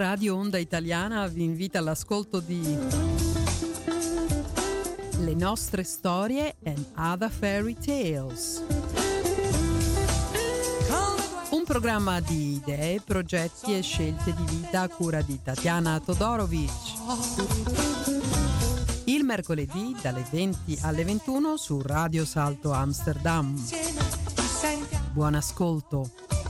Radio Onda Italiana vi invita all'ascolto di Le nostre storie and other fairy tales. Un programma di idee, progetti e scelte di vita a cura di Tatiana Todorovic. Il mercoledì dalle 20 alle 21 su Radio Salto Amsterdam. Buon ascolto.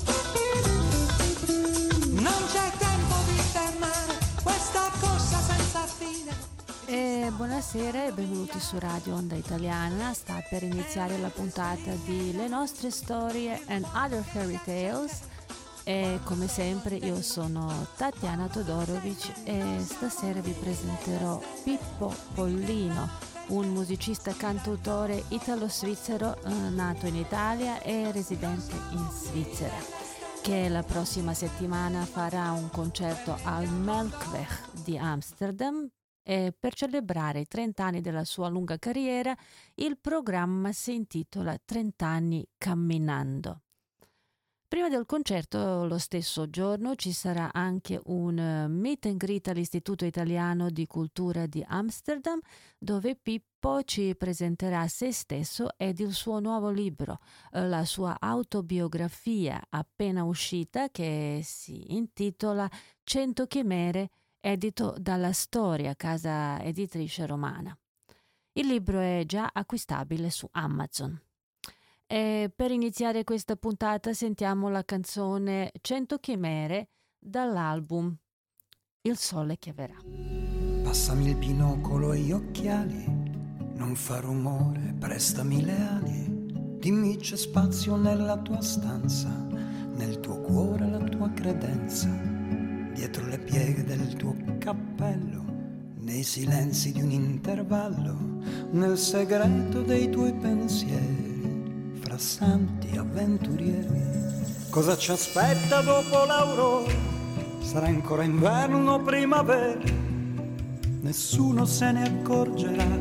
Buonasera e benvenuti su Radio Onda Italiana. Sta per iniziare la puntata di Le nostre storie and other fairy tales e come sempre io sono Tatiana Todorovic e stasera vi presenterò Pippo Pollino, un musicista cantautore italo-svizzero nato in Italia e residente in Svizzera, che la prossima settimana farà un concerto al Melkweg di Amsterdam. E per celebrare i 30 anni della sua lunga carriera, il programma si intitola 30 anni camminando. Prima del concerto, lo stesso giorno, ci sarà anche un meet and greet all'Istituto Italiano di Cultura di Amsterdam, dove Pippo ci presenterà se stesso ed il suo nuovo libro, la sua autobiografia appena uscita, che si intitola 100 chimere, edito dalla Storia, casa editrice romana. Il libro è già acquistabile su Amazon. E per iniziare questa puntata sentiamo la canzone 100 chimere dall'album Il sole che verrà. Passami il binocolo e gli occhiali, non fa rumore, prestami le ali. Dimmi c'è spazio nella tua stanza, nel tuo cuore la tua credenza. Dietro le pieghe del tuo cappello, nei silenzi di un intervallo, nel segreto dei tuoi pensieri, fra santi avventurieri. Cosa ci aspetta dopo l'aurora? Sarà ancora inverno o primavera? Nessuno se ne accorgerà,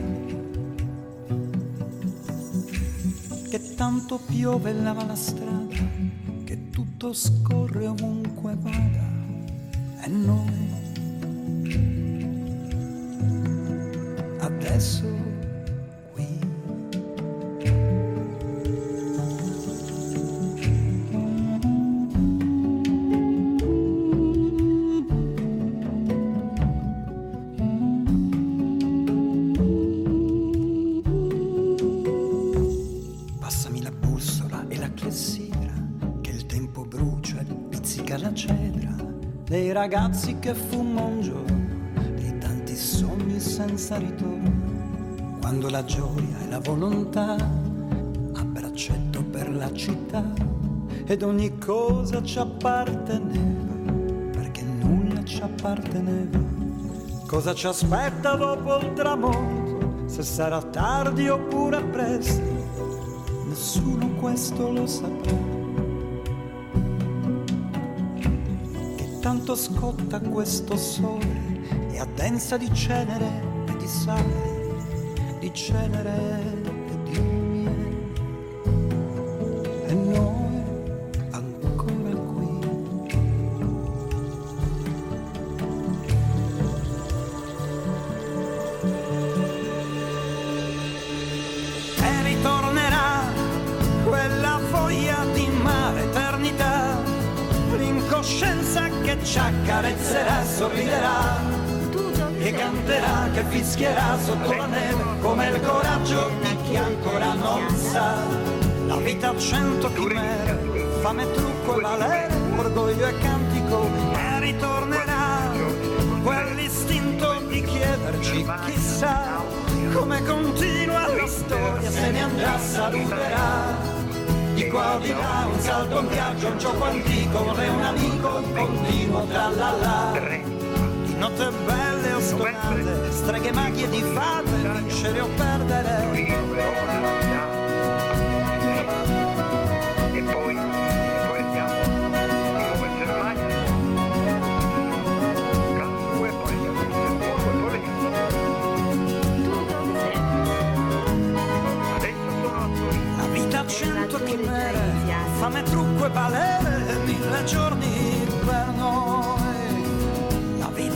che tanto piove e lava la strada, che tutto scorre ovunque vada. E noi adesso qui passami la bussola e la clessidra, che il tempo brucia e pizzica la cedra dei ragazzi che fumano un giorno, dei tanti sogni senza ritorno, quando la gioia e la volontà a braccetto per la città ed ogni cosa ci apparteneva, perché nulla ci apparteneva. Cosa ci aspetta dopo il tramonto, se sarà tardi oppure presto, nessuno questo lo saprà. Tanto scotta questo sole e addensa di cenere e di sale, di cenere e di miele, e noi ancora qui. E ritornerà quella voglia di mare, eternità, l'incoscienza che ci accarezzerà, sorriderà e canterà, che fischierà sotto la neve, come il coraggio di chi ancora non sa. La vita a 100 chimere, fame, trucco e valere, orgoglio e cantico, e ritornerà quell'istinto di chiederci chissà come continua la storia, se ne andrà, saluterà. Di qua o di là, un salto, un viaggio, un gioco antico, è un amico, un continuo tralala. Di notte belle o stonate, streghe, maglie di fate, vincere o perdere. E poi andiamo come Germania, Karlsruhe, poi andiamo in Lussemburgo e poi adesso sono a Torino. La vita 100 chimere, fame, trucco e balere, 1000 giorni per noi.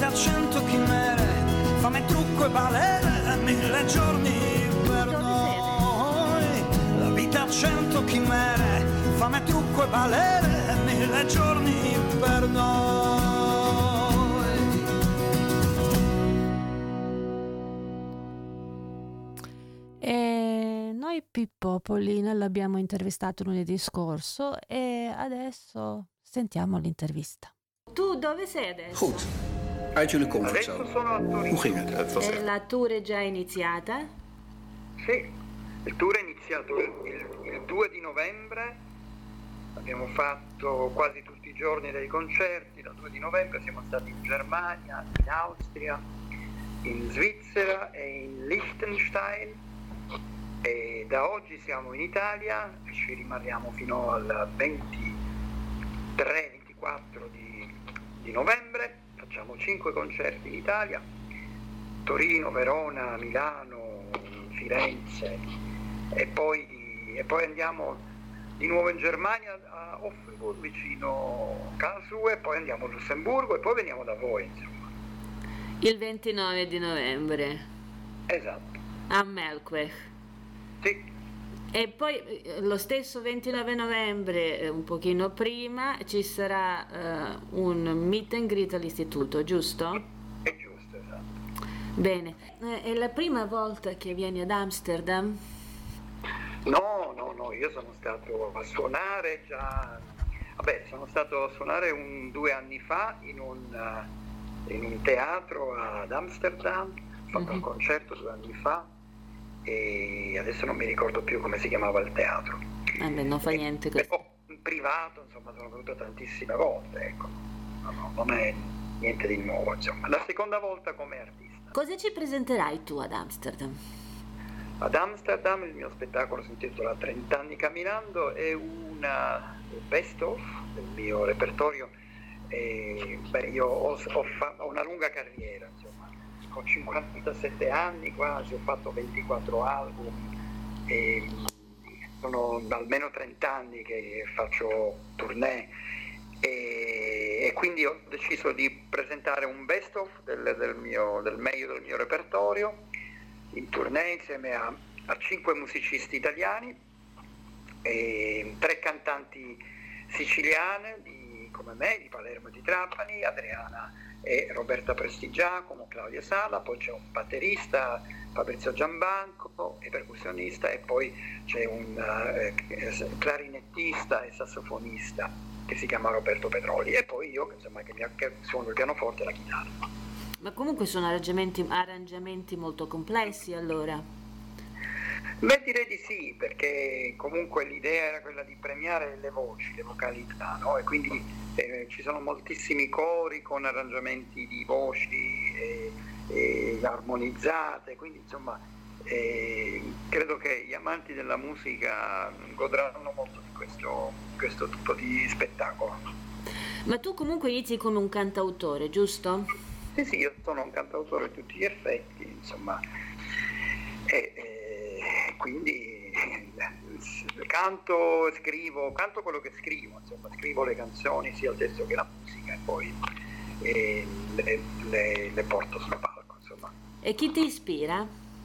vita 100 chimere, fame, trucco e balere, 1000 giorni per noi. La vita 100 chimere, fame, trucco e balere, 1000 giorni per noi. E noi Pippo Pollina l'abbiamo intervistato lunedì scorso e adesso sentiamo l'intervista. Tu dove sei adesso? Goed. Uit jullie comfortzone. Adesso sono a Torino. Hoe ging het? E la tour è già iniziata? Sì, il tour è iniziato il 2 di novembre, abbiamo fatto quasi tutti i giorni dei concerti, dal 2 di novembre siamo stati in Germania, in Austria, in Svizzera e in Liechtenstein e da oggi siamo in Italia e ci rimaniamo fino al 23-24 di novembre, facciamo 5 concerti in Italia, Torino, Verona, Milano, Firenze e poi andiamo di nuovo in Germania a Offenburg vicino Karlsruhe, poi andiamo a Lussemburgo e poi veniamo da voi, insomma. Il 29 di novembre. Esatto. A Melkweg. Sì, E poi lo stesso 29 novembre, un pochino prima, ci sarà un meet and greet all'istituto, giusto? è giusto, esatto. Bene. È la prima volta che vieni ad Amsterdam? No, io sono stato a suonare già, sono stato a suonare 2 anni fa in un teatro ad Amsterdam, ho fatto un concerto 2 anni fa e adesso non mi ricordo più come si chiamava il teatro. Vabbè, non fa niente così. Però in privato, insomma, sono venuto tantissime volte, ecco. No, non è niente di nuovo, insomma. La seconda volta come artista. Cosa ci presenterai tu ad Amsterdam? Ad Amsterdam il mio spettacolo si intitola 30 anni camminando, è una best of del mio repertorio. Io ho una lunga carriera, insomma, ho 57 anni quasi, ho fatto 24 album e sono almeno 30 anni che faccio tournée e quindi ho deciso di presentare un best of del meglio del mio repertorio in tournée insieme a 5 musicisti italiani e 3 cantanti siciliane come me, di Palermo e di Trapani, Adriana e Roberta Prestigiacomo, Claudia Sala, poi c'è un batterista, Fabrizio Giambanco, e percussionista, e poi c'è un clarinettista e sassofonista che si chiama Roberto Petroli, e poi io insomma, che suono il pianoforte e la chitarra. Ma comunque sono arrangiamenti molto complessi, allora? Beh, direi di sì, perché comunque l'idea era quella di premiare le voci, le vocalità, no? E quindi ci sono moltissimi cori con arrangiamenti di voci armonizzate, quindi insomma credo che gli amanti della musica godranno molto di questo tipo di spettacolo. Ma tu comunque inizi come un cantautore, giusto? Sì, io sono un cantautore a tutti gli effetti, insomma, quindi canto quello che scrivo, insomma, scrivo le canzoni, sia il testo che la musica, e poi le porto sul palco, insomma. E chi ti ispira?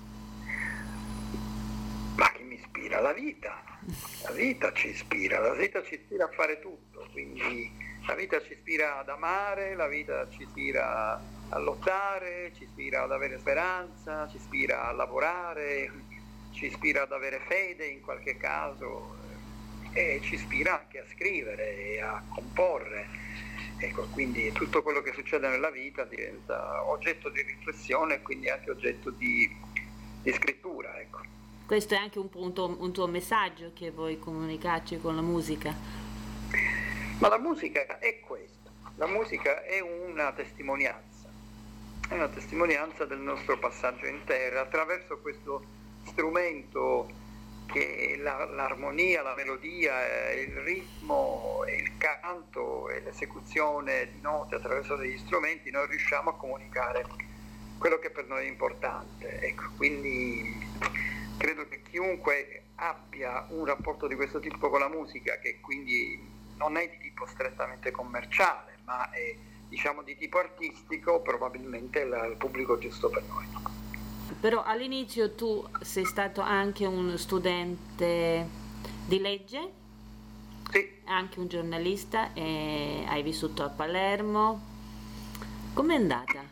Ma chi mi ispira? La vita ci ispira a fare tutto, quindi la vita ci ispira ad amare, la vita ci ispira a lottare, ci ispira ad avere speranza, ci ispira a lavorare, ci ispira ad avere fede in qualche caso e ci ispira anche a scrivere e a comporre. Ecco, quindi tutto quello che succede nella vita diventa oggetto di riflessione e quindi anche oggetto di scrittura, ecco. Questo è anche un tuo messaggio che vuoi comunicarci con la musica? Ma la musica è questo, la musica è una testimonianza del nostro passaggio in terra attraverso questo strumento che l'armonia, la melodia, il ritmo, il canto e l'esecuzione di note attraverso degli strumenti noi riusciamo a comunicare quello che per noi è importante. Ecco, quindi credo che chiunque abbia un rapporto di questo tipo con la musica, che quindi non è di tipo strettamente commerciale, ma è diciamo di tipo artistico, probabilmente il pubblico giusto per noi. Però all'inizio tu sei stato anche un studente di legge, Sì. anche un giornalista, e hai vissuto a Palermo. Com'è andata?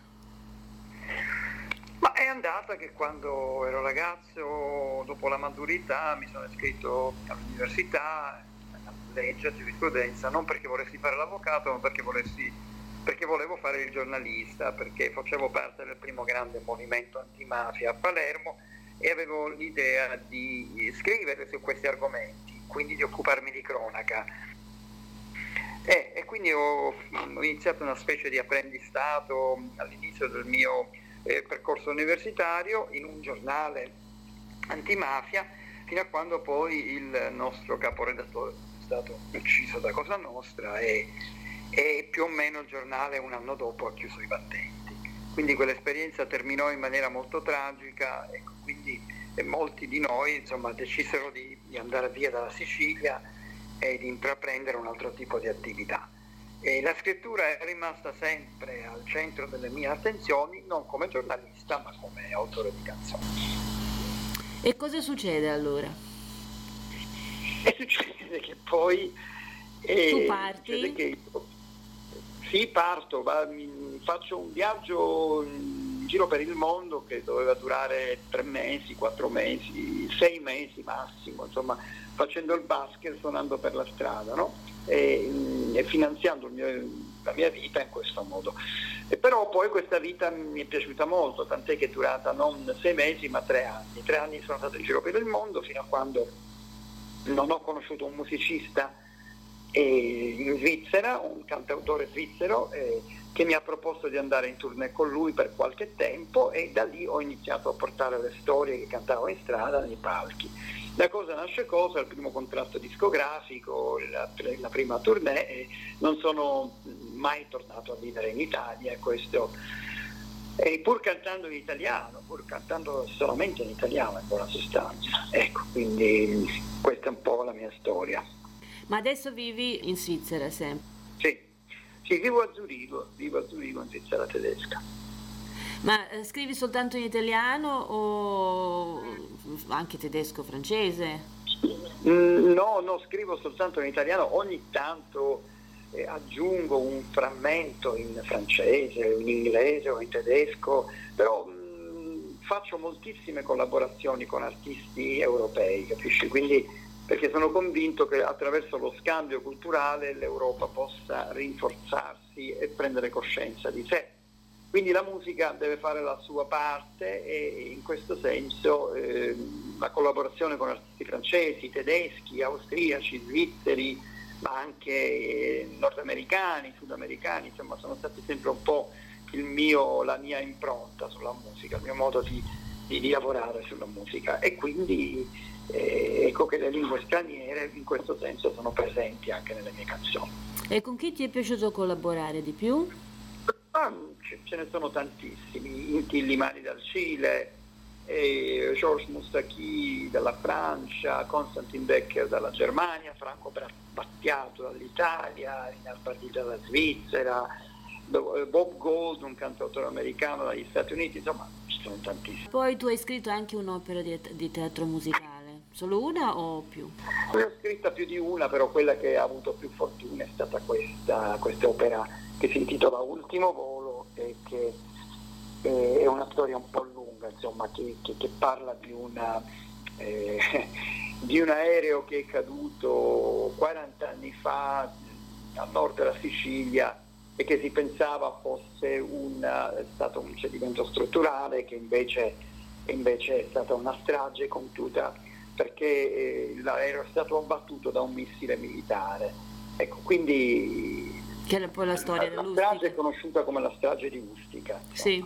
Ma è andata che quando ero ragazzo, dopo la maturità, mi sono iscritto all'università, a legge, a giurisprudenza, non perché volessi fare l'avvocato, ma perché volevo fare il giornalista, perché facevo parte del primo grande movimento antimafia a Palermo e avevo l'idea di scrivere su questi argomenti, quindi di occuparmi di cronaca. E quindi ho iniziato una specie di apprendistato all'inizio del mio percorso universitario in un giornale antimafia, fino a quando poi il nostro caporedattore è stato ucciso da Cosa Nostra e più o meno il giornale un anno dopo ha chiuso i battenti. Quindi quell'esperienza terminò in maniera molto tragica, ecco, quindi molti di noi insomma decisero di andare via dalla Sicilia e di intraprendere un altro tipo di attività. E la scrittura è rimasta sempre al centro delle mie attenzioni, non come giornalista ma come autore di canzoni. E cosa succede allora? E succede che poi tu parti? Che sì, parto, faccio un viaggio in giro per il mondo che doveva durare 3 mesi, 4 mesi, 6 mesi massimo, insomma, facendo il basket, suonando per la strada, no? E finanziando la mia vita in questo modo. E però poi questa vita mi è piaciuta molto, tant'è che è durata non 6 mesi ma 3 anni. 3 anni sono stato in giro per il mondo fino a quando non ho conosciuto un musicista in Svizzera, un cantautore svizzero che mi ha proposto di andare in tournée con lui per qualche tempo, e da lì ho iniziato a portare le storie che cantavo in strada nei palchi. Da cosa nasce cosa, il primo contratto discografico, la prima tournée, e non sono mai tornato a vivere in Italia, questo, e pur cantando in italiano, pur cantando solamente in italiano in buona sostanza. Ecco, quindi questa è un po' la mia storia. Ma adesso vivi in Svizzera sempre? Sì, vivo a Zurigo in Svizzera tedesca. Ma scrivi soltanto in italiano o anche tedesco, francese? No, scrivo soltanto in italiano, ogni tanto aggiungo un frammento in francese, in inglese o in tedesco, però faccio moltissime collaborazioni con artisti europei, capisci? Quindi perché sono convinto che attraverso lo scambio culturale l'Europa possa rinforzarsi e prendere coscienza di sé. Quindi la musica deve fare la sua parte e in questo senso la collaborazione con artisti francesi, tedeschi, austriaci, svizzeri, ma anche nordamericani, sudamericani, insomma sono stati sempre un po' la mia impronta sulla musica, il mio modo di lavorare sulla musica, e quindi ecco che le lingue straniere in questo senso sono presenti anche nelle mie canzoni. E con chi ti è piaciuto collaborare di più? Ce ne sono tantissimi, Inti Illimani dal Cile, Georges Moustaki dalla Francia, Konstantin Becker dalla Germania, Franco Battiato dall'Italia, Rinar Partita dalla Svizzera, Bob Gold, un cantautore americano dagli Stati Uniti, insomma ci sono tantissimi. Poi tu hai scritto anche un'opera di teatro musicale, solo una o più? Ne ho scritta più di una, però quella che ha avuto più fortuna è stata questa opera che si intitola Ultimo Volo, e che è una storia un po' lunga, insomma, che parla di un aereo che è caduto 40 anni fa a nord della Sicilia e che si pensava fosse stato un cedimento strutturale, che invece è stata una strage compiuta perché l'aereo è stato abbattuto da un missile militare. Ecco, quindi che è poi la storia dell'Ustica. La strage è conosciuta come la strage di Ustica. Sì.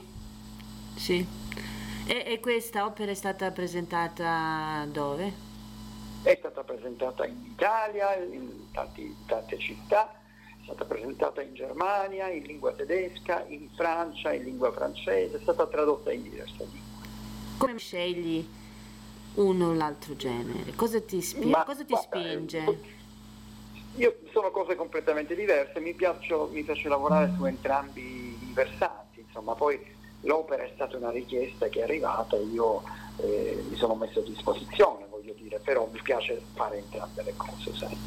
E questa opera è stata presentata dove? È stata presentata in Italia, in tante città, è stata presentata in Germania, in lingua tedesca, in Francia, in lingua francese, è stata tradotta in diverse lingue. Come scegli uno o l'altro genere? Cosa ti spinge? Io sono cose completamente diverse, mi piace lavorare su entrambi i versanti, insomma, poi l'opera è stata una richiesta che è arrivata e io mi sono messo a disposizione, voglio dire, però mi piace fare entrambe le cose, sai.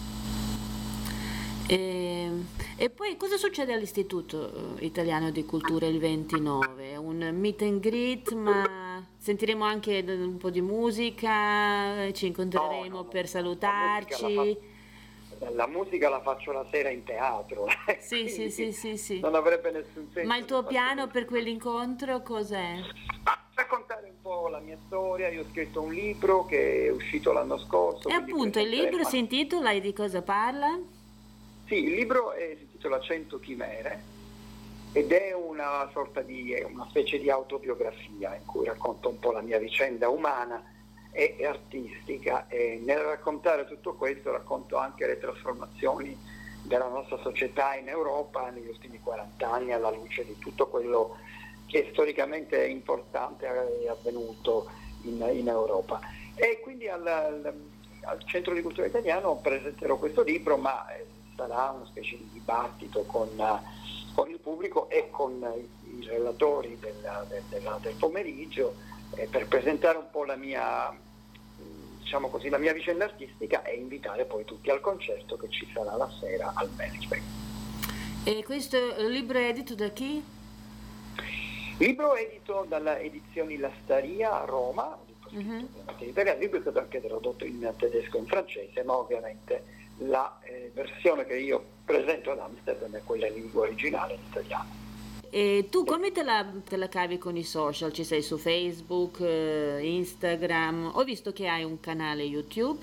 E poi cosa succede all'Istituto Italiano di Cultura il 29? Un meet and greet, ma sentiremo anche un po' di musica, ci incontreremo per salutarci. La musica la faccio la sera in teatro. Sì. Non avrebbe nessun senso. Ma il tuo piano per quell'incontro cos'è? Raccontare un po' la mia storia. Io ho scritto un libro che è uscito l'anno scorso. E appunto il libro si intitola e di cosa parla? Sì, il libro si intitola 100 chimere ed è una specie di autobiografia in cui racconto un po' la mia vicenda umana e artistica, e nel raccontare tutto questo racconto anche le trasformazioni della nostra società in Europa negli ultimi 40 anni alla luce di tutto quello che storicamente è importante è avvenuto in Europa. E quindi al Centro di Cultura Italiano presenterò questo libro, ma sarà una specie di dibattito con il pubblico e con i relatori del pomeriggio, per presentare un po' la mia vicenda artistica e invitare poi tutti al concerto che ci sarà la sera al Management. E questo libro è edito da chi? Il libro è edito dalla Edizioni La Staria a Roma, il libro è stato anche tradotto in tedesco e in francese, ma ovviamente la versione che io presento ad Amsterdam è quella in lingua originale in italiano. E tu come te la cavi con i social? Ci sei su Facebook, Instagram? Ho visto che hai un canale YouTube.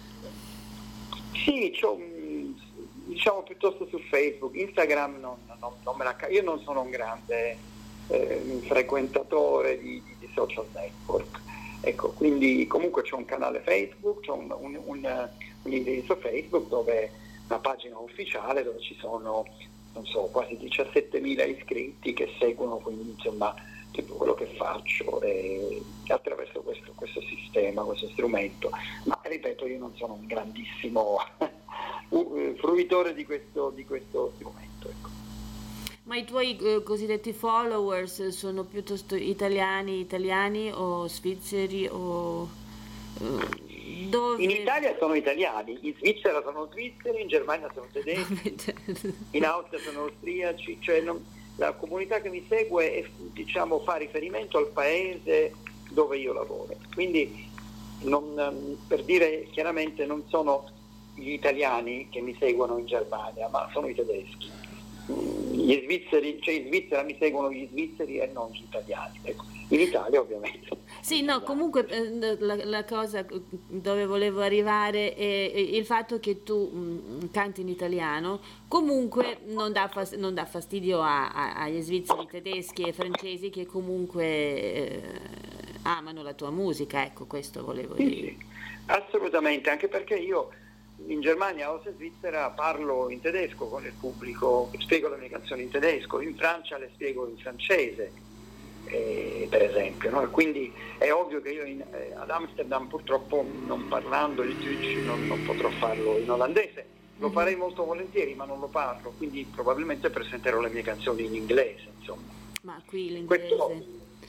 Sì, diciamo piuttosto su Facebook. Instagram non me la cavo. Io non sono un grande frequentatore di social network. Ecco, quindi comunque c'ho un canale Facebook, c'ho un indirizzo Facebook dove una pagina ufficiale dove ci sono quasi 17.000 iscritti che seguono, quindi insomma tutto quello che faccio attraverso questo sistema, questo strumento. Ma ripeto, io non sono un grandissimo fruitore di questo strumento, ecco. Ma i tuoi cosiddetti followers sono piuttosto italiani o svizzeri o dove? In Italia sono italiani, in Svizzera sono svizzeri, in Germania sono tedeschi, in Austria sono austriaci, cioè la comunità che mi segue fa riferimento al paese dove io lavoro. Quindi per dire chiaramente non sono gli italiani che mi seguono in Germania, ma sono i tedeschi. Gli svizzeri, cioè in Svizzera mi seguono gli svizzeri e non gli italiani, ecco. In Italia ovviamente. Sì, no, comunque la cosa dove volevo arrivare è il fatto che tu canti in italiano, comunque non dà fastidio agli svizzeri, tedeschi e francesi che comunque amano la tua musica, ecco, questo volevo dire. Sì, assolutamente, anche perché io in Germania o in Svizzera parlo in tedesco con il pubblico, spiego le mie canzoni in tedesco, in Francia le spiego in francese, per esempio, no? Quindi è ovvio che io ad Amsterdam purtroppo non parlando il Deutsch non potrò farlo in olandese, lo farei molto volentieri ma non lo parlo, quindi probabilmente presenterò le mie canzoni in inglese, insomma. Ma qui l'inglese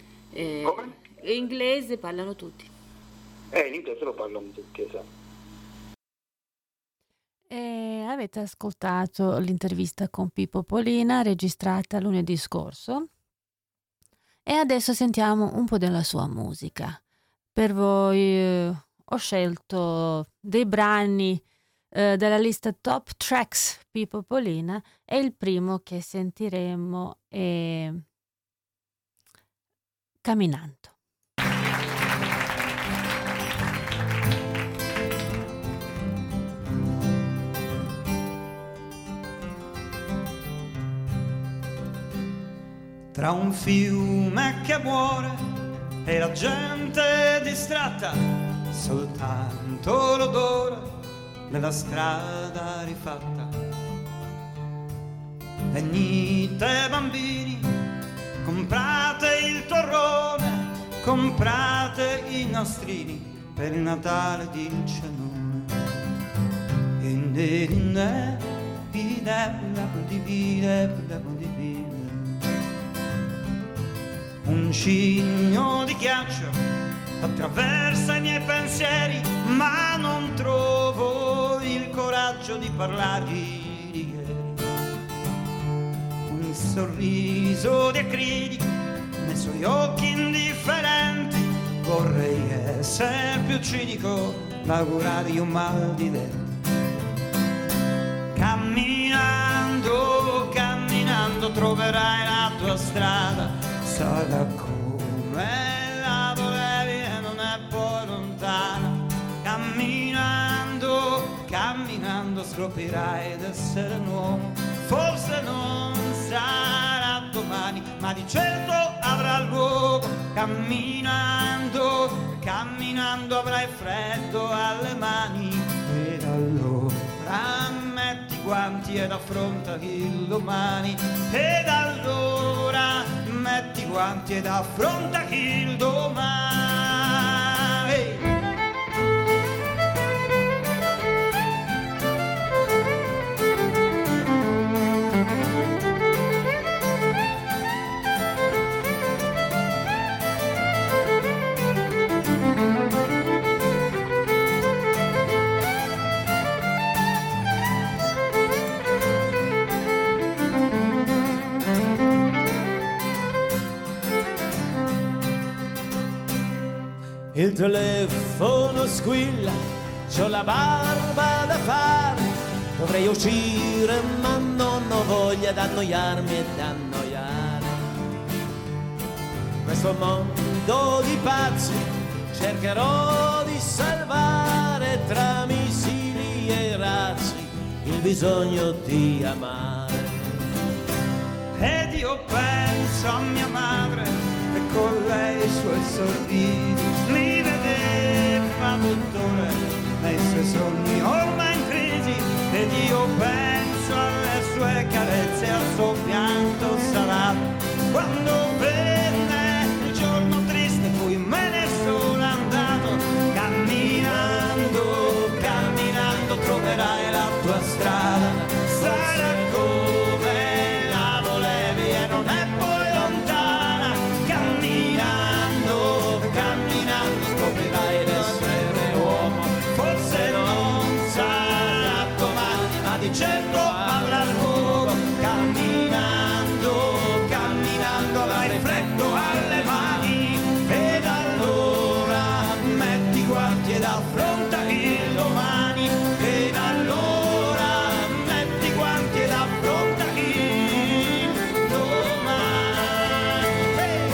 inglese parlano tutti. L'inglese lo parlano tutti, esatto. E avete ascoltato l'intervista con Pippo Polina registrata lunedì scorso e adesso sentiamo un po' della sua musica. Per voi ho scelto dei brani della lista Top Tracks Pippo Polina e il primo che sentiremo è Camminando. Tra un fiume che muore e la gente distratta, soltanto l'odore della strada rifatta. Venite bambini, comprate il torrone, comprate i nastrini per il Natale di Cenone. In Un cigno di ghiaccio attraversa i miei pensieri, ma non trovo il coraggio di parlargli di ieri. Un sorriso di acrilico nei suoi occhi indifferenti, vorrei essere più cinico, ma augurargli un mal di denti. Camminando, camminando troverai la tua strada, sarà come la volevi e non è poi lontana. Camminando, camminando scoprirai d'essere un uomo, forse non sarà domani, ma di certo avrà luogo. Camminando, camminando avrai freddo alle mani, ed allora metti i guanti ed affronta il domani, ed allora metti i guanti ed affronta il domani. Il telefono squilla, c'ho la barba da fare, dovrei uscire ma non ho voglia d'annoiarmi e d'annoiare. Questo mondo di pazzi cercherò di salvare tra missili e razzi il bisogno di amare. Ed io penso a mia madre e con lei i suoi sorrisi mi vedeva dottore nei suoi sogni ormai in crisi. Ed io penso alle sue carezze e al suo pianto salato quando venne il giorno triste in cui me ne sono andato. Camminando, camminando troverai la tua strada, sarà come la volevi e non è poi lontana. Camminando, camminando scoprirai d'essere uomo, forse non sarà domani, ma di certo avrà luogo. Camminando, camminando avrai freddo alle mani, ed allora metti i guanti ed affronta il domani, ed allora metti i guanti ed affronta il domani. Hey!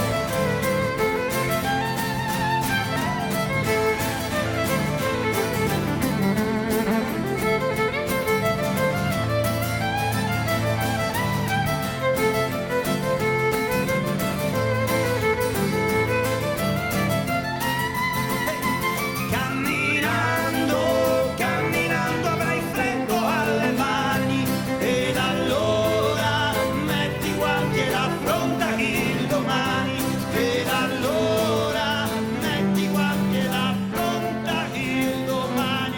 Camminando, camminando avrai freddo alle mani, ed allora metti i guanti ed affronta il domani, ed allora metti i guanti ed affronta il domani.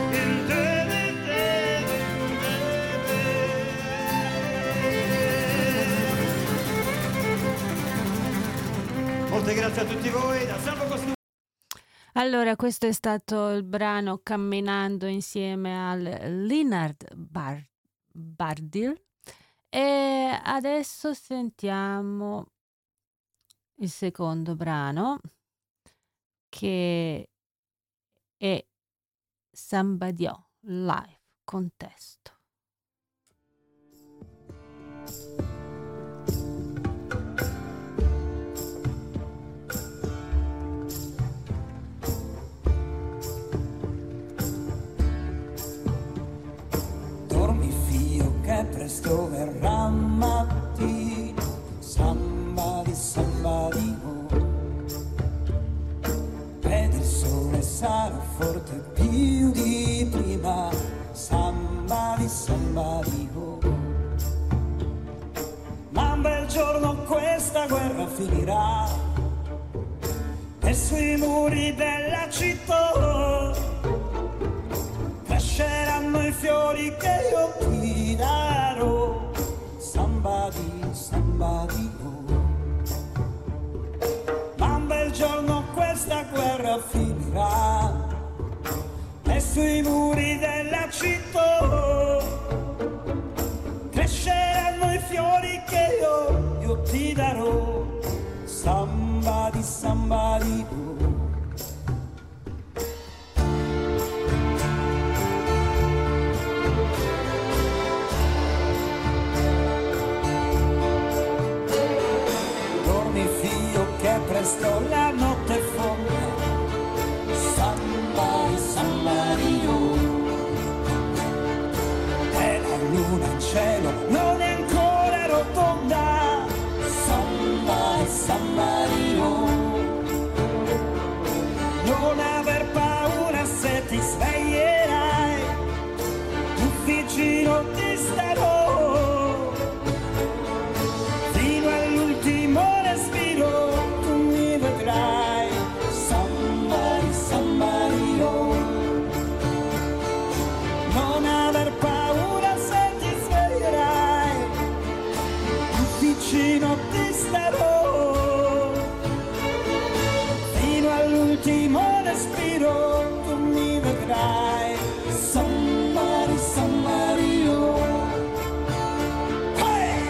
Molte grazie a tutti voi, da Salvo Costume. Allora, questo è stato il brano Camminando insieme al Leonard Bardil, e adesso sentiamo il secondo brano, che è Sambadio Live con testo. Dormi figlio che presto verrà mattino, somebody, somebody home. Ed il sole sarà forte più di prima, somebody, somebody home. Ma un bel giorno questa guerra finirà e sui muri della città cresceranno i fiori somebody, ma un bel giorno questa guerra finirà e sui muri della città cresceranno i fiori che io ti darò. Somebody, somebody, dormi figlio che presto la notte fonda. Somebody, somebody, e la luna in cielo non è ancora rotonda. Somebody, somebody, non aver paura se ti sveglierai, tu vicino ti starò, fino all'ultimo respiro tu mi vedrai. Somebody, somebody, non aver paura se ti sveglierai, tu vicino ti starò, fino all'ultimo respiro tu mi vedrai. Somebody, somebody, hey!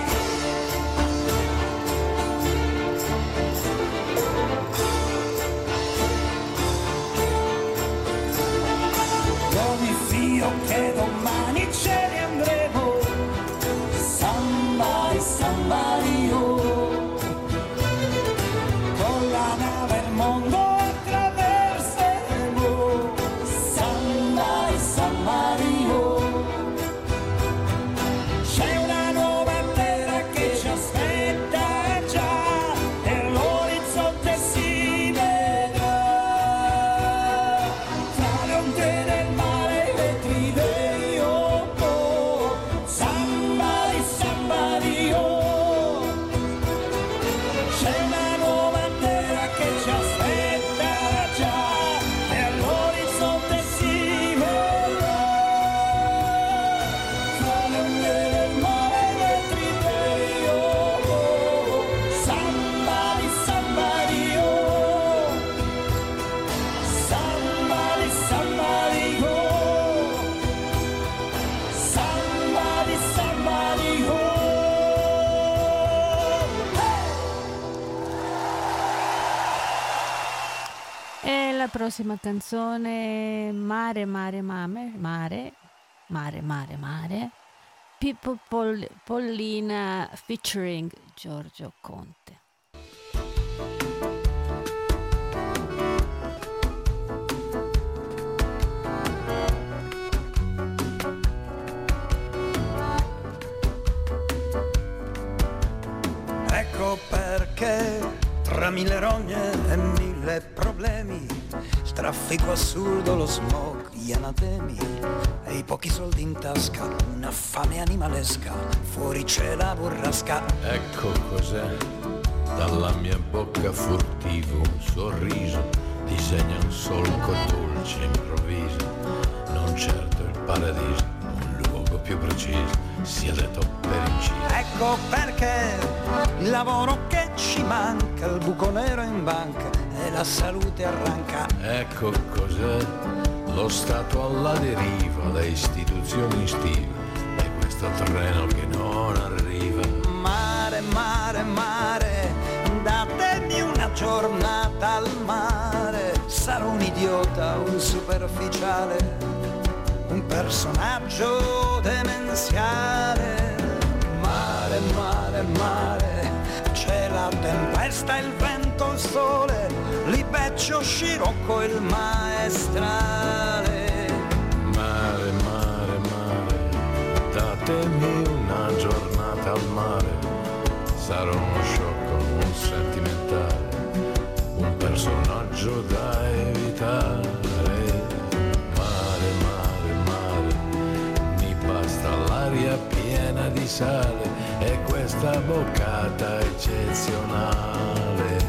Io mi fio che domani ce ne andremo. Somebody, somebody, con la nave il mondo attraverseremo. Somebody, somebody, c'è una nuova terra che ci aspetta già e l'orizzonte si vedrà. Tra le onde del mare e le trive io. Somebody, somebody, c'è una nuova terra che ci aspetta già e l'orizzonte si vedrà. Tra le onde del mare e le trive io. Somebody, somebody, somebody, somebody, somebody, somebody, E la prossima canzone, Mare, mare, mare, mare, mare, mare, mare, Pippo Pollina featuring Giorgio Conte. Ecco perché tra mille rogne e mille problemi, il traffico assurdo, lo smog, gli anatemi e i pochi soldi in tasca, una fame animalesca, fuori c'è la burrasca. Ecco cos'è, dalla mia bocca furtivo un sorriso, disegna un solco dolce improvviso, non certo il paradiso, un luogo più preciso, sia detto per inciso. Ecco perché il lavoro che ci manca, il buco nero in banca e la salute arranca. Ecco cos'è, lo Stato alla deriva, le istituzioni stive e questo treno che non arriva. Mare, mare, mare, datemi una giornata al mare. Sarò un idiota, un superficiale, un personaggio demenziale. Mare, mare, mare, c'è la tempesta, il vento, il sole, Libeccio, Scirocco, il maestrale. Mare, mare, mare, datemi una giornata al mare. Sarò uno sciocco, un sentimentale, un personaggio da evitare. Mare, mare, mare, mi basta l'aria piena di sale e questa boccata eccezionale.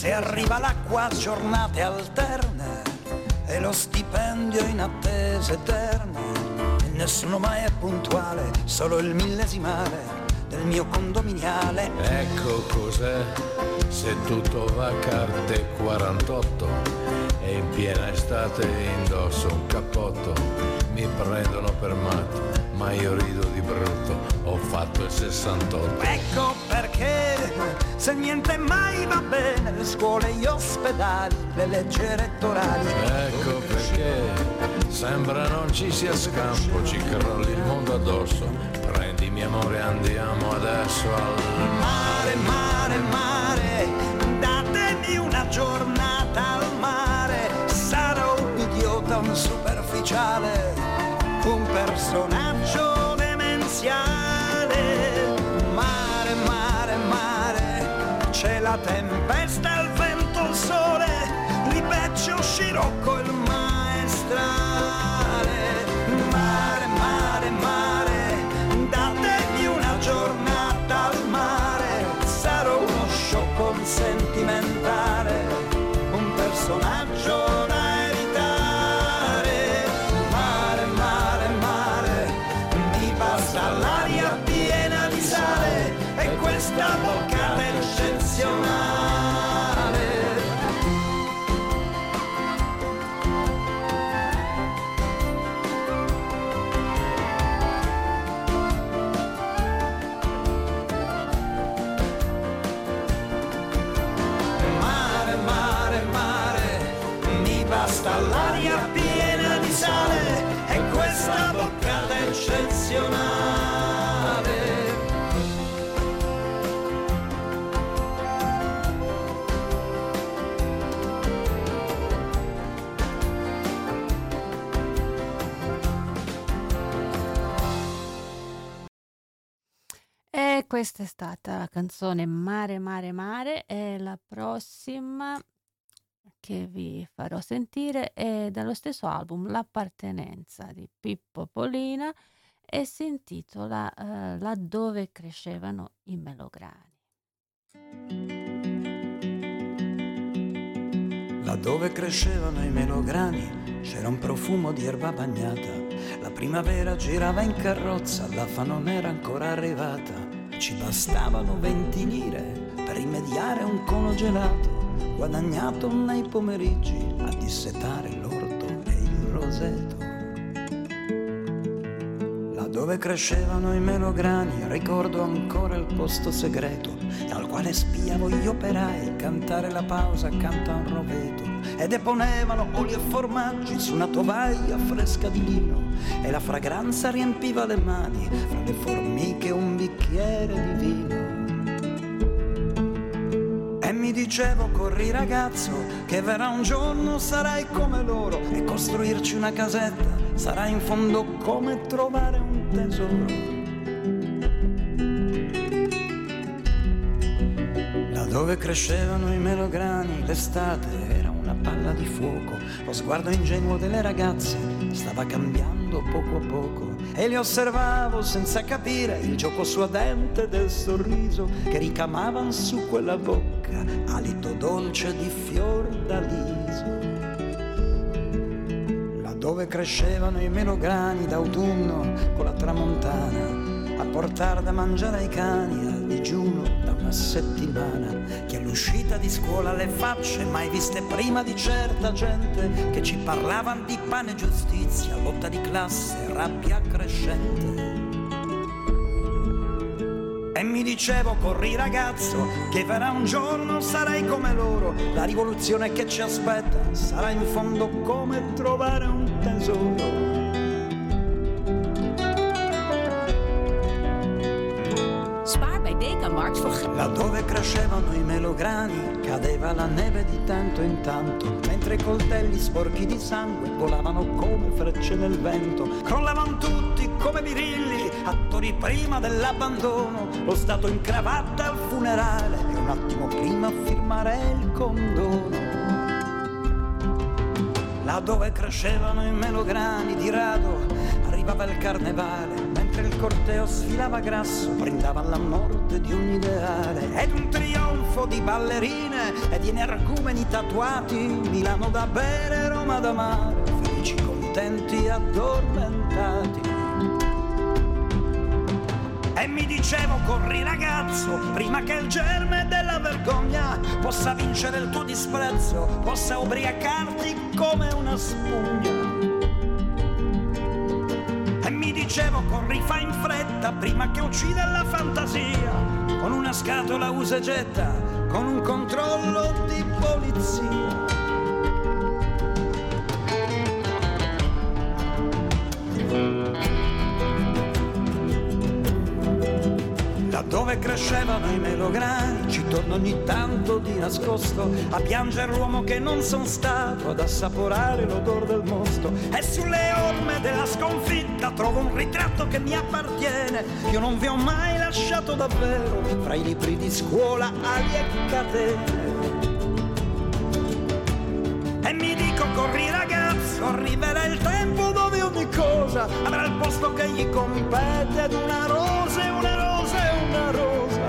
Se arriva l'acqua a giornate alterne e lo stipendio in attese eterne, e nessuno mai è puntuale, solo il millesimale del mio condominiale. Ecco cos'è se tutto va a carte 48 e in piena estate indosso un cappotto. Mi prendono per matto, ma io rido di brutto, ho fatto il 68. Ecco perché se niente mai va bene, le scuole, gli ospedali, le leggi elettorali. Ecco perché sembra non ci sia scampo, ci crolli il mondo addosso. Prendimi amore, andiamo adesso al mare, mare, mare, datemi una giornata al mare. Sarò un idiota, un superficiale, un personaggio demenziale. Mare, mare, mare, c'è la tempesta, il vento, il sole, Libeccio, Scirocco, il maestrale. Mare, mare, mare, datemi una giornata al mare. Sarò uno sciocco, un sentimentale, un personaggio da evitare. Mare, mare, mare, mi basta l'aria piena di sale e questa boccata eccezionale. Mare, mare, mare, mi basta l'aria piena di sale e questa boccata eccezionale. E questa è stata la canzone Mare, Mare, Mare, e la prossima che vi farò sentire è dallo stesso album L'appartenenza di Pippo Polina e si intitola Laddove crescevano i melograni. Laddove crescevano i melograni c'era un profumo di erba bagnata. La primavera girava in carrozza, l'afa non era ancora arrivata. Ci bastavano 20 lire per rimediare un cono gelato, guadagnato nei pomeriggi a dissetare l'orto e il roseto. Laddove crescevano i melograni ricordo ancora il posto segreto dal quale spiavo gli operai cantare la pausa accanto a un roveto e deponevano oli e formaggi su una tovaglia fresca di lino e la fragranza riempiva le mani fra le formiche un bicchiere di vino. E mi dicevo corri ragazzo che verrà un giorno sarai come loro e costruirci una casetta sarà in fondo come trovare un tesoro. Laddove crescevano i melograni l'estate era una palla di fuoco, lo sguardo ingenuo delle ragazze stava cambiando poco a poco e li osservavo senza capire il gioco suadente del sorriso che ricamavan su quella bocca alito dolce di fiordaliso. Laddove crescevano i melograni d'autunno con la tramontana a portare da mangiare ai cani al digiuno da una settimana, che all'uscita di scuola le facce mai viste prima di certa gente che ci parlavan di pane e giustizia, lotta di classe, rabbia crescente. E mi dicevo corri ragazzo che verrà un giorno sarai come loro, la rivoluzione che ci aspetta sarà in fondo come trovare un tesoro. Laddove crescevano i melograni cadeva la neve di tanto in tanto, mentre i coltelli sporchi di sangue volavano come frecce nel vento. Crollavano tutti come birilli, attori prima dell'abbandono, lo stato in cravatta al funerale e un attimo prima a firmare il condono. Laddove crescevano i melograni di rado arrivava il carnevale, mentre il corteo sfilava grasso, brindava alla morte di un ideale ed un trionfo di ballerine e di energumeni tatuati, Milano da bere, Roma da mare, felici, contenti, addormentati. E mi dicevo corri ragazzo, prima che il germe della vergogna possa vincere il tuo disprezzo, possa ubriacarti come una spugna. E mi dicevo corri fa in fretta, prima che uccida la fantasia, con una scatola usa e getta, con un controllo di polizia. Dove crescevano i melograni, ci torno ogni tanto di nascosto a piangere l'uomo che non son stato, ad assaporare l'odor del mosto. E sulle orme della sconfitta trovo un ritratto che mi appartiene. Io non vi ho mai lasciato davvero, fra i libri di scuola, ali e catene. E mi dico corri ragazzo, arriverà il tempo dove ogni cosa avrà il posto che gli compete, ad una rosa e una rosa e una rosa.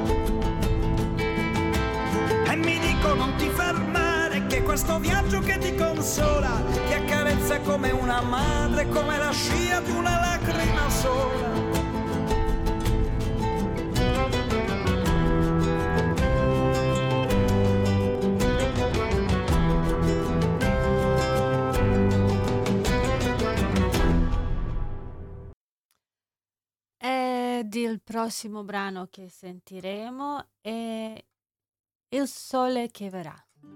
E mi dico non ti fermare, che questo viaggio che ti consola ti accarezza come una madre, come la scia di una lacrima sola. Il prossimo brano che sentiremo è Il sole che verrà.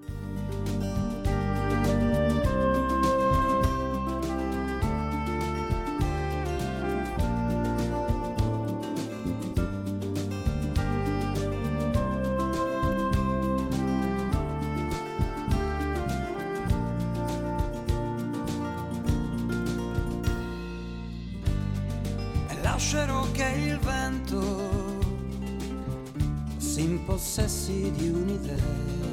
Lascerò che il vento si impossessi di un'idea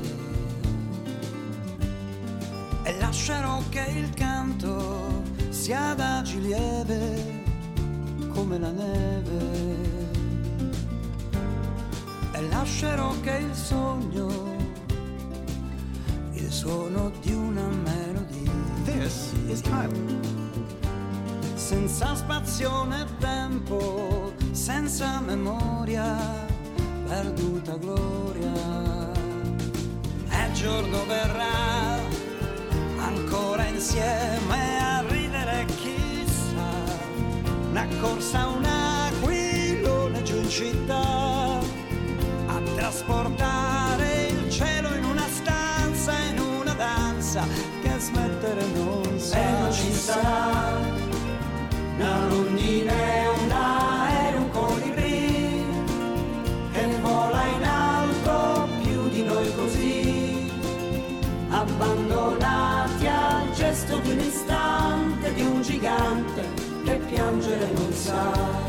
e lascerò che il canto si adagi lieve come la neve e lascerò che il sogno, il suono di una melodia. This is time. Senza spazio né tempo, senza memoria, perduta gloria. E giorno verrà, ancora insieme a ridere chissà, una corsa, un aquilone giù in città, a trasportare il cielo in una stanza, in una danza che smettere non sa. E non ci sarà una rondine, un aereo, un colibrì che vola in alto più di noi così, abbandonati al gesto di un istante, di un gigante che piangere non sa.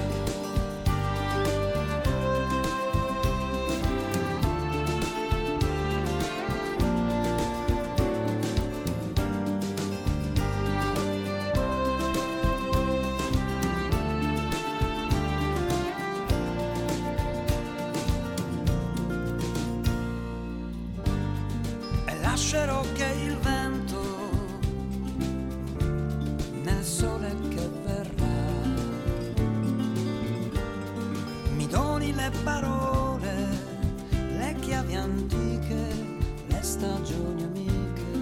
Lascerò che il vento nel sole che verrà mi doni le parole, le chiavi antiche, le stagioni amiche,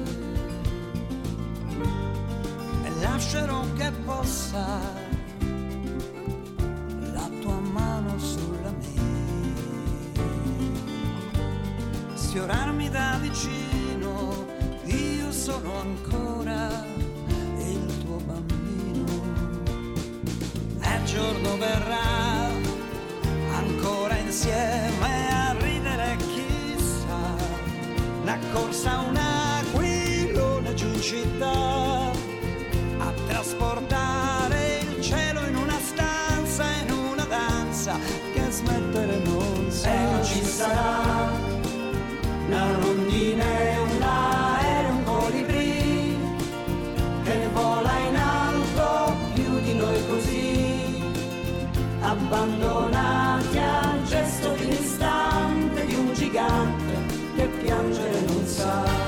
e lascerò che possa la tua mano sulla mia sfiorarmi da vicino. Io sono ancora il tuo bambino. E giorno verrà, ancora insieme a ridere chissà, una corsa, un aquilone giù in città, a trasportare il cielo in una stanza, in una danza che smettere non sa. E non ci sarà una rondine, un aereo, un colibrì che vola in alto più di noi così, abbandonati al gesto di un istante di un gigante che piangere non sa.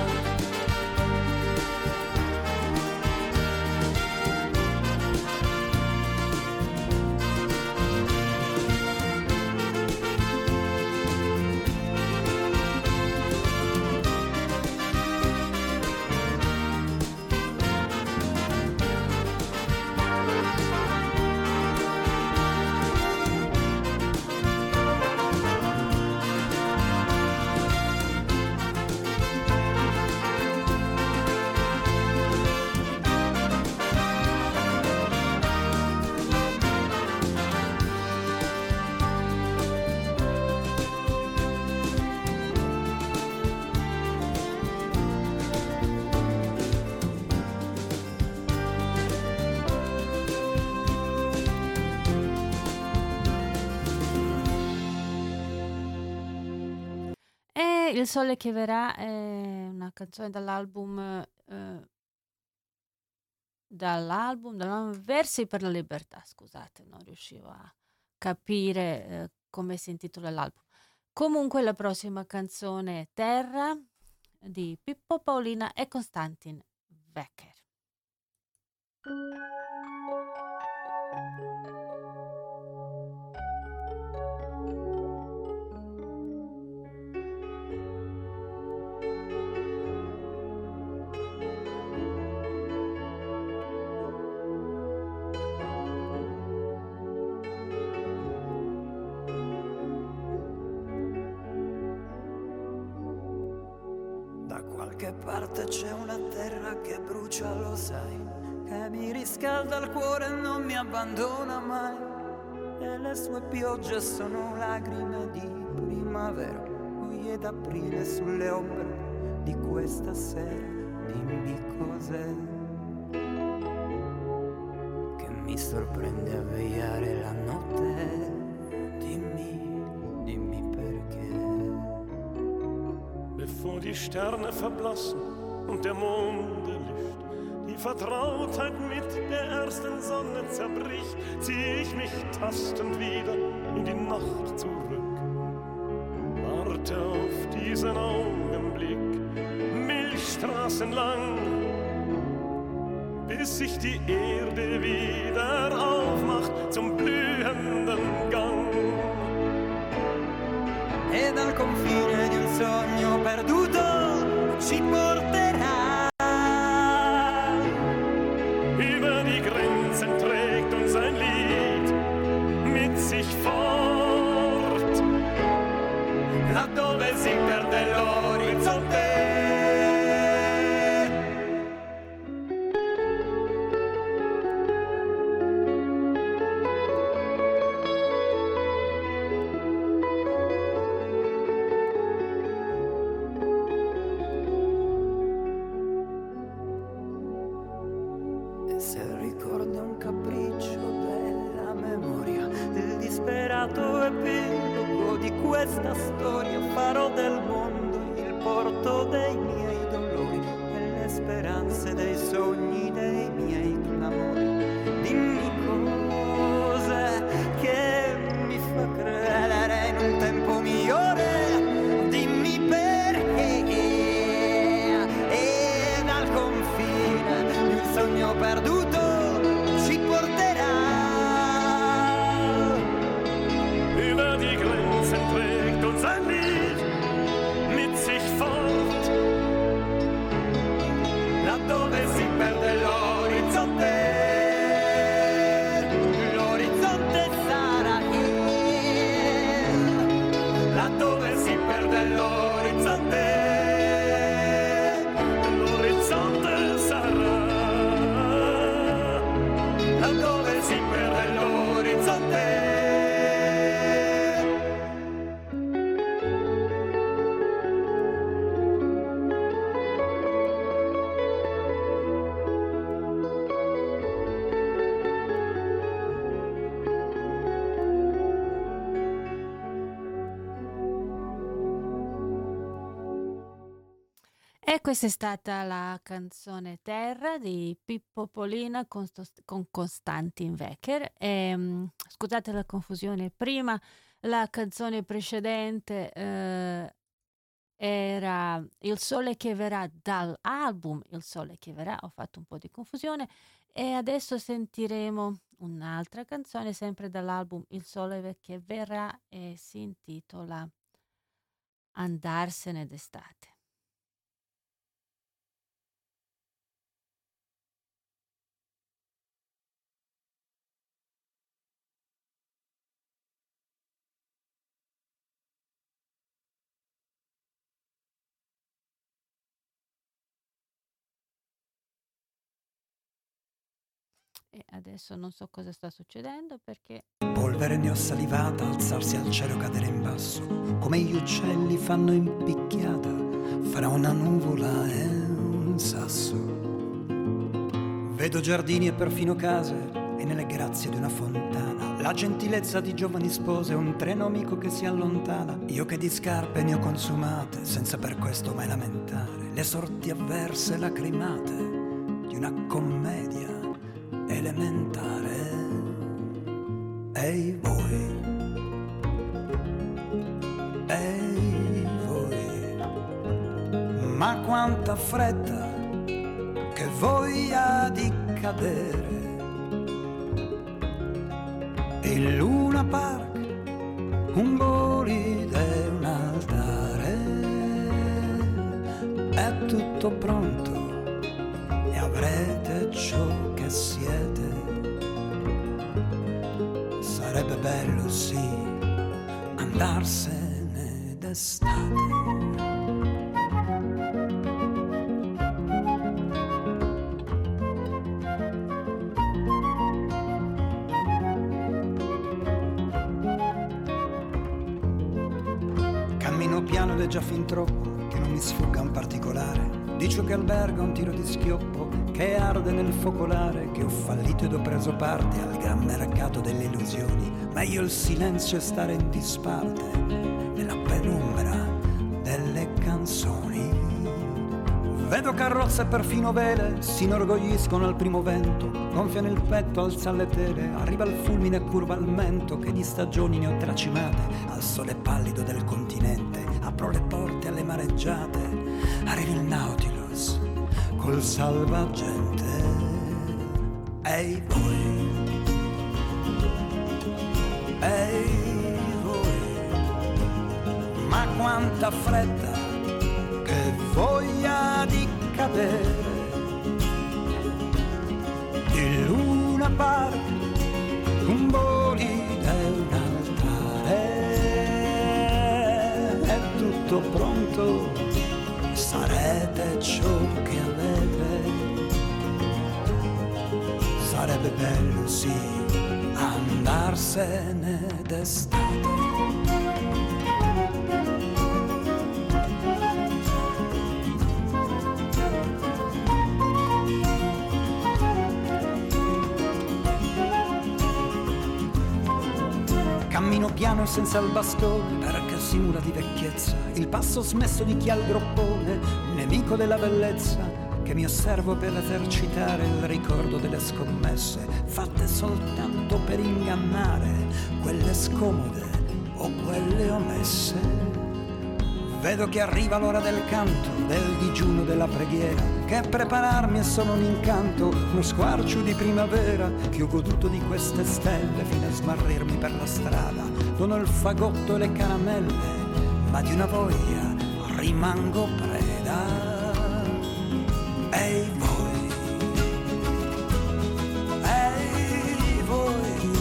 Il sole che verrà è una canzone dall'album Versi per la libertà. Scusate, non riuscivo a capire come si intitola l'album. Comunque la prossima canzone è Terra di Pippo Paolina e Konstantin Wecker. Che parte c'è una terra che brucia, lo sai, che mi riscalda il cuore e non mi abbandona mai, e le sue piogge sono lacrime di primavera, gioie d'aprile sulle ombre di questa sera. Dimmi cos'è che mi sorprende a vegliare la notte, dimmi perché. Bevor die Sterne verblassen und der Mond erlischt, die Vertrautheit mit der ersten Sonne zerbricht, zieh ich mich tastend wieder in die Nacht zurück. Warte auf diesen Augenblick, Milchstraßen lang, bis sich die Erde wieder aufmacht zum blühenden Gang. E dal confine di un sogno perduto ci porterà. Über die Grenzen trägt uns ein Lied mit sich fort, laddove si perde l'orizzonte. Questa storia farò del mondo il porto dei miei dolori e le speranze dei sogni dei miei clamori. Dimmi cosa che mi fa credere in un tempo migliore, dimmi perché, e dal confine il sogno perduto ci porterà. Über die Grenzen trägt uns ein Lied mit sich fort, laddove si perde l'orizzonte, l'orizzonte sarà il, laddove si perde l'orizzonte, l'orizzonte sarà, laddove si perde l'orizzonte. E questa è stata la canzone Terra di Pippo Polina con Konstantin Wecker. Scusate la confusione, prima la canzone precedente era Il sole che verrà, dall'album Il sole che verrà, ho fatto un po' di confusione, e adesso sentiremo un'altra canzone sempre dall'album Il sole che verrà e si intitola Andarsene d'estate. E adesso non so cosa sta succedendo perché... Polvere ne ho salivata, alzarsi al cielo, cadere in basso, come gli uccelli fanno in picchiata, fra una nuvola e un sasso. Vedo giardini e perfino case, e nelle grazie di una fontana, la gentilezza di giovani spose, un treno amico che si allontana. Io che di scarpe ne ho consumate, senza per questo mai lamentare, le sorti avverse lacrimate di una commedia elementare. Ehi voi, ma quanta fretta che voglia di cadere. Il Luna Park, un bolide, un altare, è tutto pronto e avrete ciò che siete. Sarebbe bello, sì, andarsene d'estate. Cammino piano ed è già fin troppo che non mi sfugga un particolare di ciò che alberga un tiro di schioppo che arde nel focolare, che ho fallito ed ho preso parte al gran mercato delle illusioni. Meglio il silenzio e stare in disparte nella penombra delle canzoni. Vedo carrozze e perfino vele si inorgogliscono al primo vento, gonfia nel petto, alza le tele, arriva il fulmine e curva il mento, che di stagioni ne ho tracimate, al sole pallido del continente, apro le porte alle mareggiate, arriva il Nautilus col salvagente. Ehi voi, ma quanta fretta che voglia di cadere. Il Luna Park, un bolide, un altare, è tutto pronto, sarete ciò che avete. Sarebbe bello, sì, andarsene d'estate. Cammino piano e senza il bastone, perché simula di vecchiezza il passo smesso di chi ha il groppone, nemico della bellezza, che mi osservo per esercitare il ricordo delle scommesse, fatte soltanto per ingannare quelle scomode o quelle omesse. Vedo che arriva l'ora del canto, del digiuno, della preghiera, che prepararmi è solo un incanto, uno squarcio di primavera, che ho goduto di queste stelle fino a smarrirmi per la strada. Dono il fagotto e le caramelle, ma di una voglia rimango preda. Ehi voi,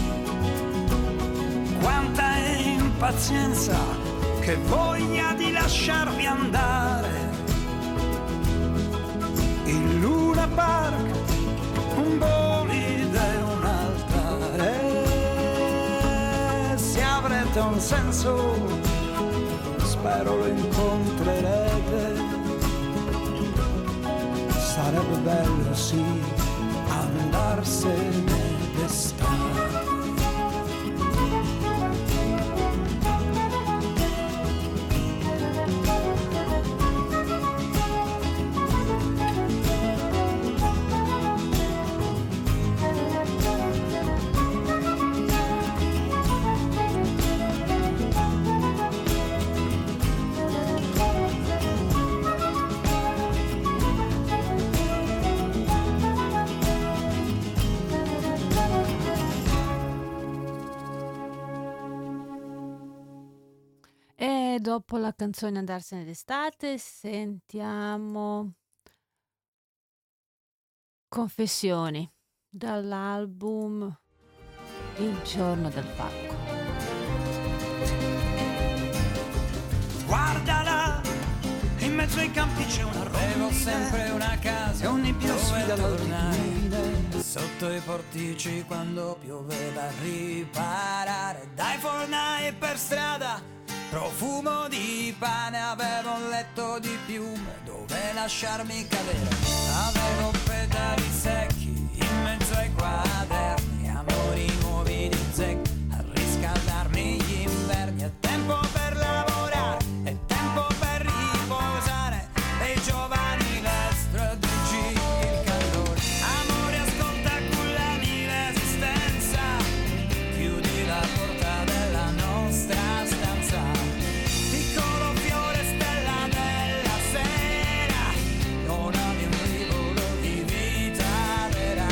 quanta impazienza, che voglia di lasciarvi andare. Il Luna Park, un bolide, un altare, se avrete un senso, spero lo incontrerete. Sarebbe bello, sì, andarsene d'estate. dopo la canzone Andarsene d'estate sentiamo Confessioni dall'album Il giorno del falco. Guardala, in mezzo ai campi c'è una rondine. Avevo sempre una casa e un nibbio sfida l'altitudine. Sotto i portici quando pioveva riparare. Dai fornai per strada, profumo di pane. Avevo un letto di piume dove lasciarmi cadere. Avevo pedali secchi in mezzo ai quaderni. Amori nuovi di zecchi a riscaldarmi gli inverni. È tempo per lavorare, è tempo per riposare. E i giovani le strategie, il candore. Amore, ascolta cullami l'esistenza. Chiudi la porta della nostra stanza. Piccolo fiore, stella della sera. Non ami un rivolo di vita vera.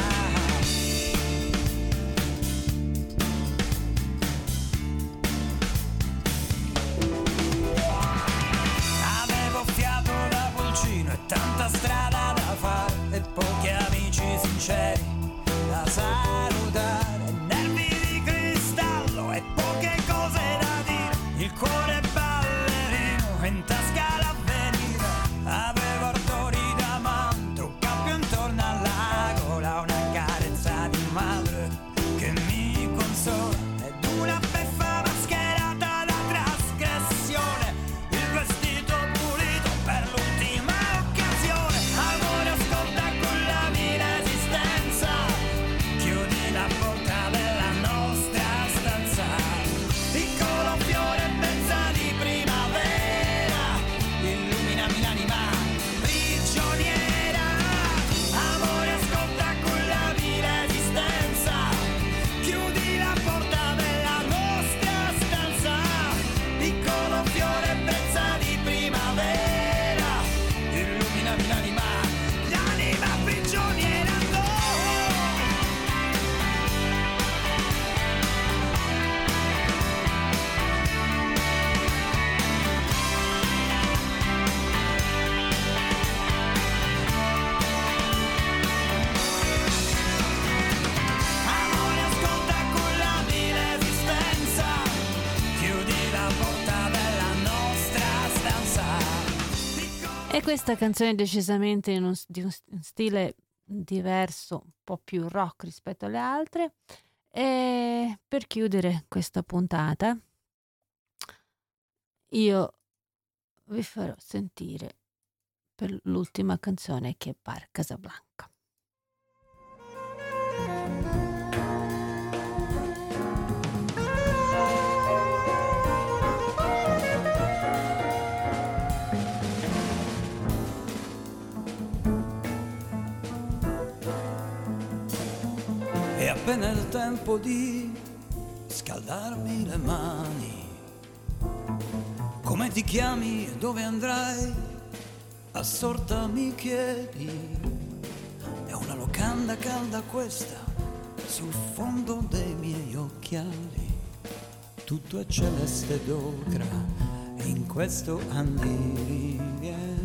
Avevo fiato da pulcino e tanta strada da fare. E pochi amici sinceri da salutare. Nervi di cristallo e poche cose da dire. Il cuore ballerino in tasca l'avvenire. Avevo ardori da manto, cappio intorno alla gola. Una carezza di madre che mi consola. Ed una beffa mascherata da trasgressione. Il vestito pulito per l'ultima occasione. Amore, ascolta cullami l'esistenza. Chiudi la porta della nostra stanza. Piccolo fiore, pensa di primavera. Illuminami l'anima prigioniera. Amore, ascolta cullami l'esistenza. Chiudi la porta della nostra stanza. Piccolo fiore, pensa di primavera. Illuminami l'anima prigioniera. No! Amore, ascolta cullami l'esistenza. Chiudi la porta della nostra stanza. E questa canzone è decisamente di un stile diverso, un po' più rock rispetto alle altre. E per chiudere questa puntata io vi farò sentire per l'ultima canzone, che è Bar Casablanca. È appena il tempo di scaldarmi le mani. Come ti chiami e dove andrai? Assorta mi chiedi. È una locanda calda questa sul fondo dei miei occhiali. Tutto è celeste ed ocra in questo andirivieni.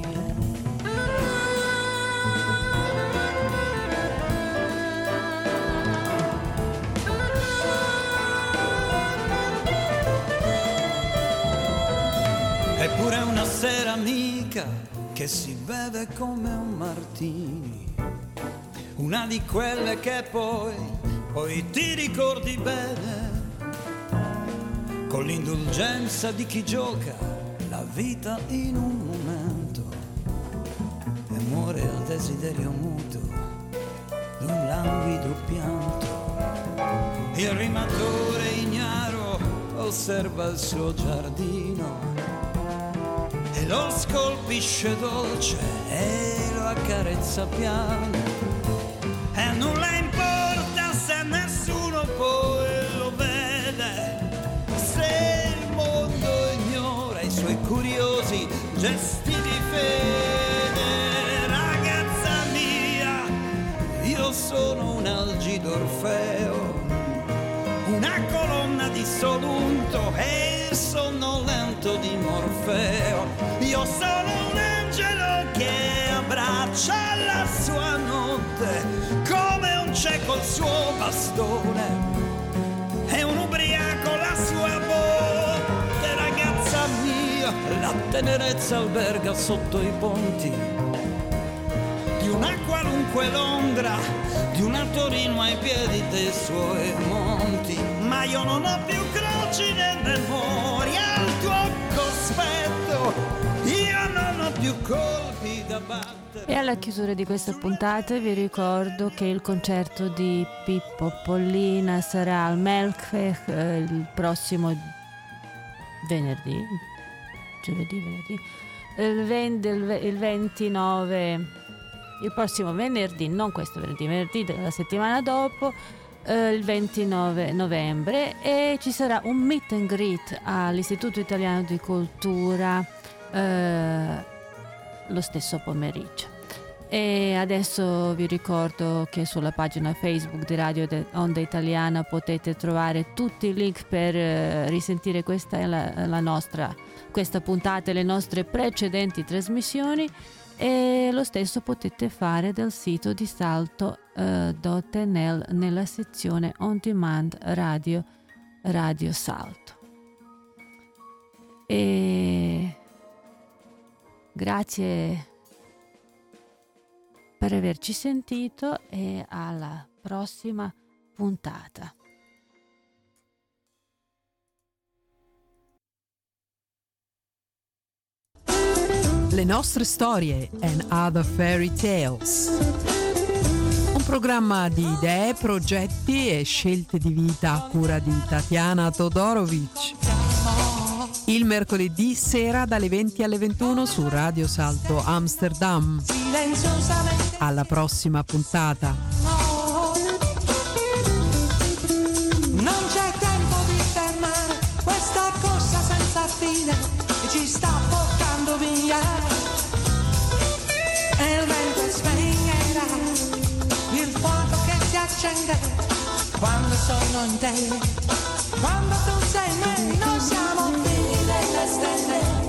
Eppure una sera amica che si beve come un martini. Una di quelle che poi ti ricordi bene, con l'indulgenza di chi gioca la vita in un momento e muore al desiderio muto d'un languido pianto. Il rimatore ignaro osserva il suo giardino e lo scolpisce dolce e lo accarezza piano. E nulla importa se nessuno poi lo vede, se il mondo ignora i suoi curiosi gesti di fede. Ragazza mia, io sono un algido Orfeo, una colonna di Solunto e il sonno lento di Morfeo. Io sono un angelo che abbraccia la sua notte come un cieco il suo bastone e un ubriaco la sua botte. Ragazza mia, la tenerezza alberga sotto i ponti di una qualunque Londra, di una Torino ai piedi dei suoi monti. Ma io non ho più croci né memoria al tuo cospetto, io non ho più colpi da battere. E alla chiusura di questa puntata vi ricordo che il concerto di Pippo Pollina sarà al Melkweg il prossimo venerdì, il 29, il prossimo venerdì, non questo venerdì della settimana dopo, il 29 novembre, e ci sarà un meet and greet all'Istituto Italiano di Cultura lo stesso pomeriggio. E adesso vi ricordo che sulla pagina Facebook di Radio Onda Italiana potete trovare tutti i link per risentire questa puntata e le nostre precedenti trasmissioni, e lo stesso potete fare dal sito di salto.nl nella sezione On Demand Radio Salto. E grazie per averci sentito e alla prossima puntata. Le nostre storie and other fairy tales. Un programma di idee, progetti e scelte di vita a cura di Tatiana Todorovic. Il mercoledì sera dalle 20 alle 21 su Radio Salto Amsterdam. Alla prossima puntata. Non c'è tempo di fermare questa corsa senza fine che ci sta portando via. E il vento spegnerà il fuoco che si accende quando sono in te. Quando tu sei me, non siamo figli delle stelle.